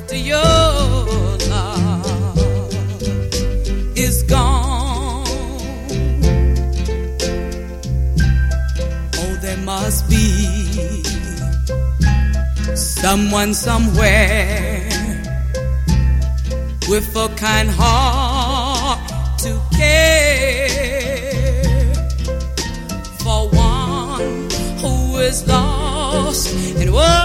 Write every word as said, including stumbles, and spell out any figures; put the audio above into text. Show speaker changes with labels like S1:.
S1: after your love is gone. Oh, there must be someone somewhere with a kind heart to care for one who is lost in world.